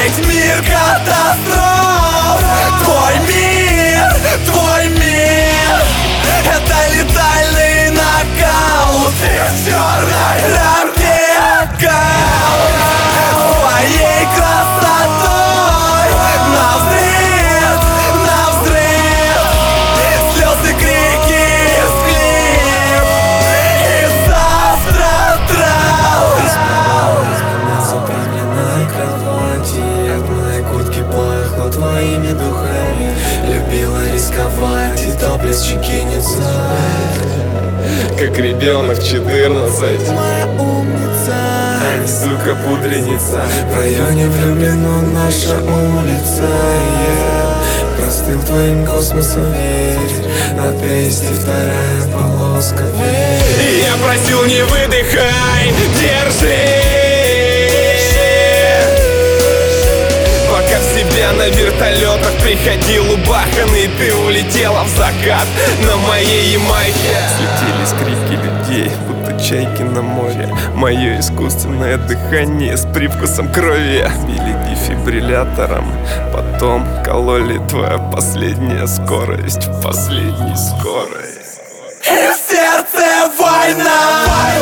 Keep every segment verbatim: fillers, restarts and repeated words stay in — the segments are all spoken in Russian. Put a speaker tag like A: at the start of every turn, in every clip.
A: Ведь мир катастроф. Твой мир, твой мир — это летальный нокаут из черной рамки. Своей красотой навзред, навзред, слезы, крики, всхлип, и завтра траур.
B: Заправленная кровати, от моей куртки пахло твоими духами. Любила рисковать и топлес чекиниться, как ребенок в четырнадцать. Моя умница, а не сука пудреница. В районе влюблено наша улица, yeah. Простыл твоим космосом, верь. На песне вторая полоска, верь.
A: Я просил, не выдыхай, держи. Пока в себя на вертолетах приходил убаханный, ты улетела в закат на моей Ямахе.
B: Слетели скрипки людей, будто чайки на море. Мое искусственное дыхание с привкусом крови. Били дефибриллятором, потом кололи твоя последняя скорость в последней скорость.
A: И в сердце война.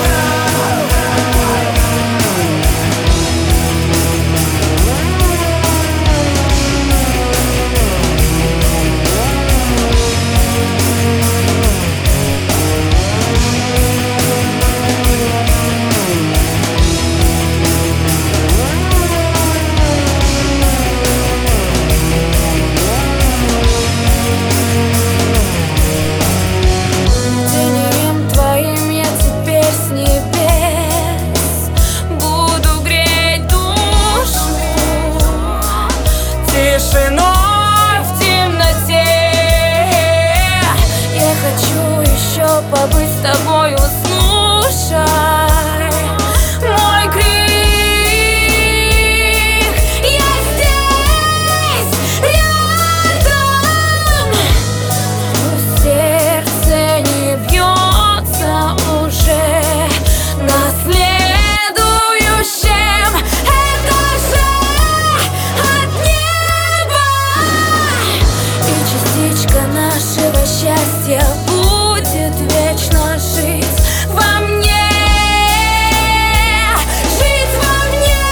C: Тишиной в темноте я хочу еще побыть с тобою, слушай мой крик. Я здесь, рядом, пусть сердце не бьется уже на следующем этаже от неба. Частичка нашего счастья будет вечно жить во мне. Жить во мне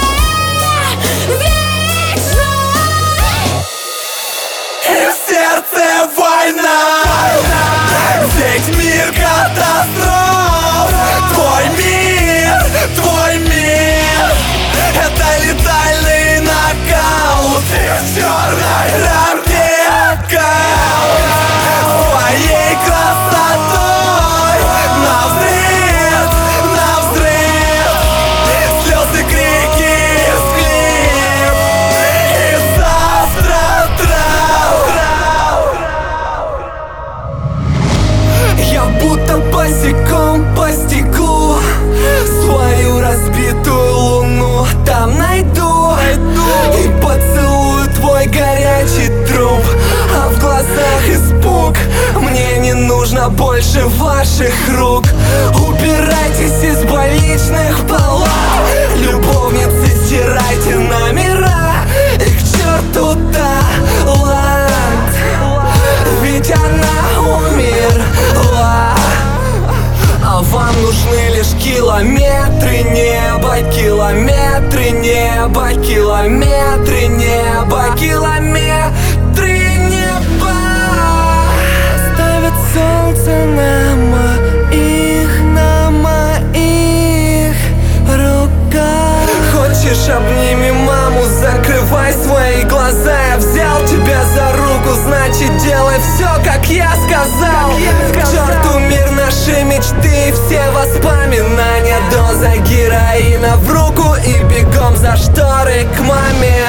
C: вечно.
A: И в сердце война. Ведь мир катастроф. Твой мир, твой мир — это летальный нокаут из черной рамки. Своей красотой навзред, навзред, слезы, крики, всхлип, и завтра траур. Я будто босиком по стеклу свою разбитую луну там найду, и поцелую твой горячий труп. А в глазах испуг, мне не нужно больше ваших рук. Убирайтесь из больничных палат, любовницы, стирайте номера, и к черту талант, ведь она умерла. А вам нужны лишь километры неба, километры неба, километры неба, километры неба.
B: Ставят солнце на моих, на моих руках.
A: Хочешь, обними маму, закрывай свои глаза. Я взял тебя за руку, значит делай все, как я сказал. К черту мир, наши мечты, все воспоминания. Доза героина в руку и бегом за шторы к маме.